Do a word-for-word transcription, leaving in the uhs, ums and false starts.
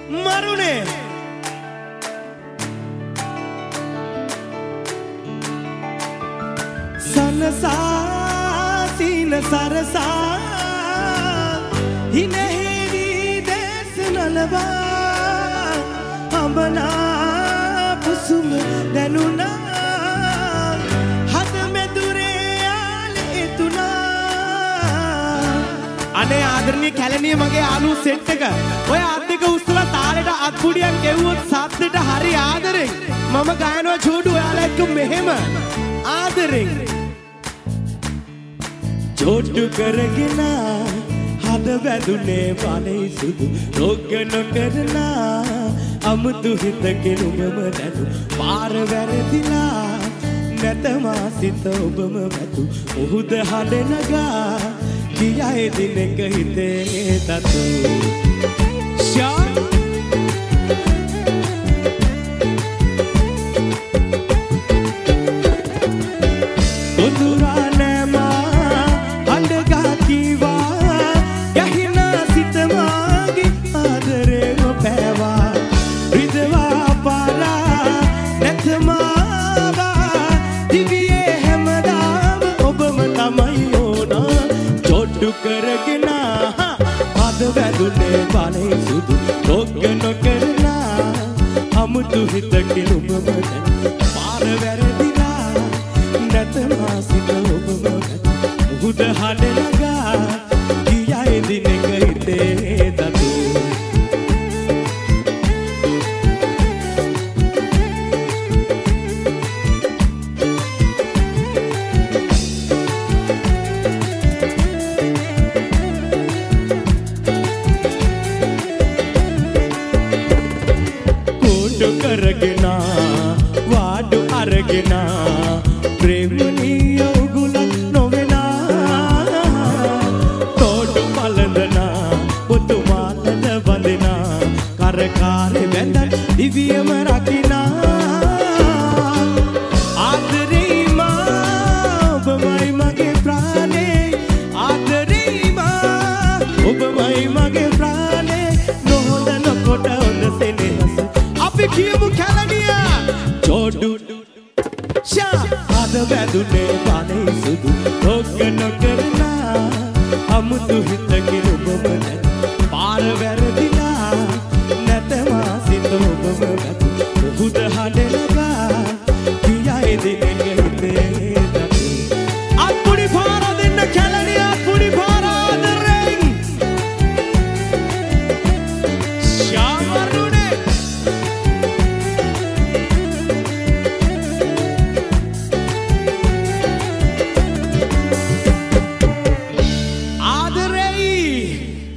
මරුනේ සනසා සීන සරසා හිනහෙවි දේශ නලවා අඹනා පුසුම දැනුණා හද මෙදුරේ යාලේ එතුනා අනේ ආදරණීය කැලණිය මගේ යාළු සෙට් එක ඔය අත් දෙක උස්සලා තාලෙට අත්පුඩියක් ගෙවුවොත් සද්දෙට හරි ආදරෙන් මම ගයනවා චූඩු ඔයාලා එක්ක මෙහෙම ආදරෙන් චෝට්ටු කරගෙන හද වැදුනේ බලේ සුදු රෝග නොකරනා අමුතු හිතකින් උඹම දැනු පාර වැරදිලා නැතමා සිත ඔබම වැතු උහුද හඬ නගා කියයි දිනක හිතේ තතු ෂා උදුරා කරගෙන හද වැදුනේ බලේ සුදු රෝග නොකරනා අමුතු හිතකින් උඹම දැන් පාර වැරදිලා නැතමා සිත ඔබම උහුද හඬ නගා කියයි දිනක හිතේ තතු කරගෙන වාඩු අරගෙන ප්‍රේමණීය උගුල නොවෙනා තෝඩු මලඳනා පුතු මාලද වඳිනා කරකාරේ බැඳ දිවියම රකිනා ආදරේ මා ඔබමයි මගේ ප්‍රාණේ ආදරේ මා ඔබමයි මගේ ප්‍රාණේ නොහොඳ නොකොට හොඳ සෙනෙහස අපි කියමු කැලණිය චෝඩු ෂා හද වැදුනේ බලේ සුදු රෝග නොකරනා අමුතු හිතකින් ඔබම දැන් පාර වැරදිලා නැතමා සිත ඔබම වැතු උහුද හඬ නගා කියයි දිනක හිතේ තතු අත්පුඩි පාර දෙන්න කැලණිය අත්පුඩි පාර ආදරෙන් ෂා